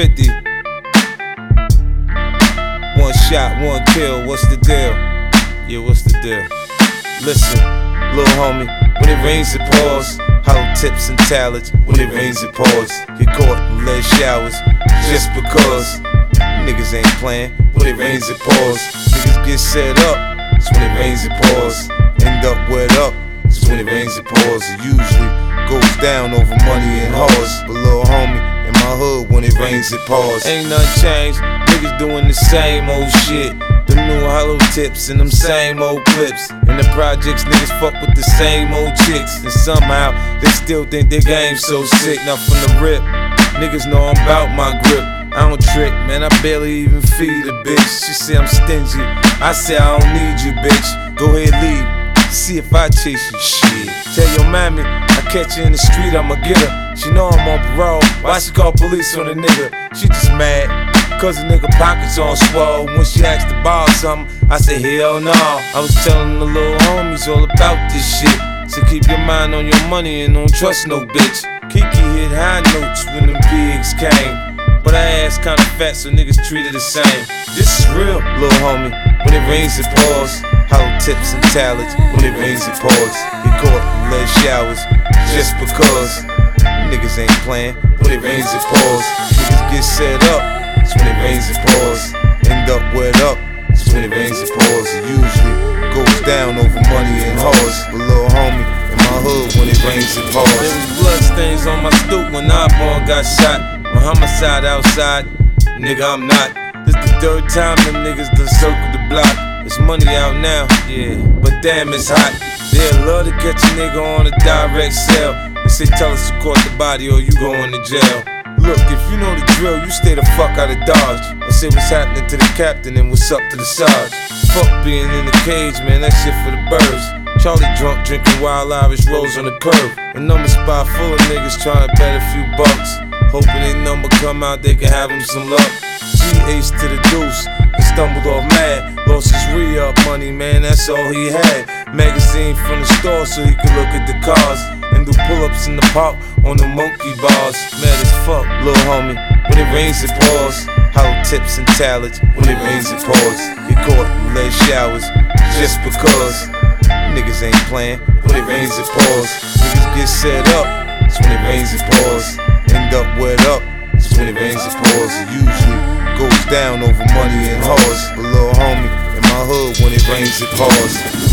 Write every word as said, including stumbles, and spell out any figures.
fifty. One shot, one kill, what's the deal? Yeah, what's the deal? Listen, little homie, when it rains it pours. Hollow tips and talents, when it rains it pours. Get caught in lead showers, just because. Niggas ain't playing, when it rains it pours. Niggas get set up, it's when it rains it pours. End up wet up, it's when it rains it pours. It usually goes down over money and hoes. But little homie, in my hood, when it rains it pours. Ain't nothing changed, niggas doing the same old shit. The new hollow tips and them same old clips. In the projects, niggas fuck with the same old chicks. And somehow, they still think their game's so sick. Now from the rip, niggas know I'm about my grip. I don't trick, man, I barely even feed a bitch. She say I'm stingy, I say I don't need you, bitch. Go ahead, leave, see if I chase you, shit. Tell your mammy, I catch her in the street, I'ma get her. She know I'm on parole, why she call police on a nigga? She just mad, cause the nigga pockets on swole. When she asked to borrow something, I said hell no. I was telling the little homies all about this shit. So keep your mind on your money and don't trust no bitch. Kiki hit high notes when them pigs came. But her ass kinda fat, so niggas treat her the same. This is real, little homie. When it rains, it pours. Hollow tips and talents. When it rains, it pours. Get caught in lead showers, just because. Niggas ain't playing. When it rains, it pours. Niggas get set up. It's when it rains, it pours. End up wet up. It's when it rains, it pours. It usually goes down over money and hoes. But little homie, in my hood, when it rains, it pours. There was blood stains on my stoop when Oddball got shot. My homicide outside, nigga, I'm not. This the third time them niggas done circled the block. It's money out now, yeah, but damn, it's hot. They'd love to catch a nigga on a direct sale. They say tell us to court the body or you going to jail. Look, if you know the drill, you stay the fuck out of Dodge. I say what's happening to the captain and what's up to the Sarge. Fuck being in the cage, man, that shit for the birds. Charlie drunk, drinking Wild Irish Rose on the curb. A number spot full of niggas trying to bet a few bucks. Hoping they number come out, they can have him some luck. G ace to the deuce, and stumbled off mad. Lost his re-up money, man, that's all he had. Magazine from the store so he could look at the cars. And do pull-ups in the park on the monkey bars. Mad as fuck, little homie. When it rains, it pours. Hollow tips and talents. When it rains, it pours. Get caught in lead showers, just because. Niggas ain't playing. When it rains, it pours. Niggas get set up. It's when it rains, it pours. End up wet up. It's when it rains, it pours. It usually goes down over money and hoes. But little homie, in my hood, when it rains, it pours.